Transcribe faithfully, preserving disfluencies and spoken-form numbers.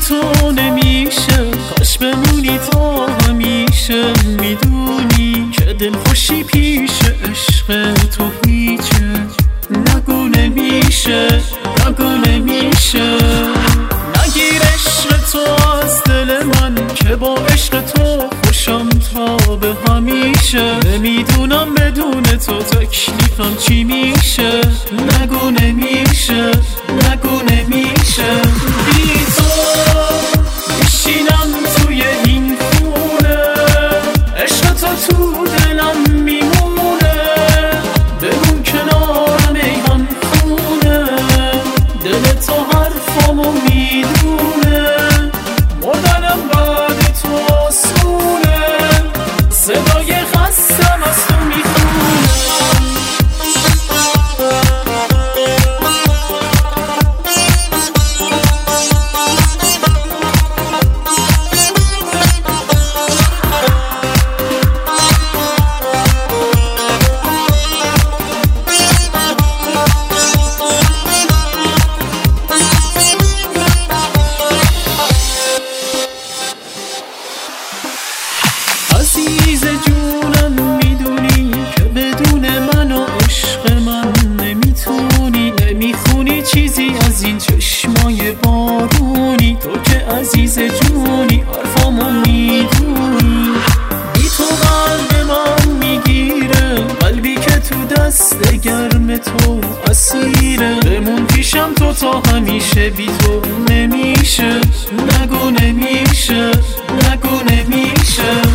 تو نمیشه، کاش بمونی تا همیشه. میدونی که دل خوشی پیش عشق تو هیچه. نگو نمیشه، نگو نمیشه. نگیر عشق تو از دل من که با عشق تو خوشم تا به همیشه. نمیدونم بدون تو تکلیفم چی میشه. نگو نمیشه، نگو نمیشه. بی تو میشینم توی این خونه، عشق تو تو دلم میمونه. بمون کنارم ایوان خونه، دل تو حرفامو میدونه. مردنم بعد تو آسونه، صدای خستم از تو میخونه. عزیز جونم میدونی که بدون من و عشق من نمیتونی. نمیخونی چیزی از این چشمای بارونی. تو که عزیز جونی حرفامو میدونی. بی تو قلب من میگیره، قلبی که تو دست گرم تو اسیره. بمون پیشم تو تا همیشه، بی تو نمیشه. نگو نمیشه، نگو نمیشه.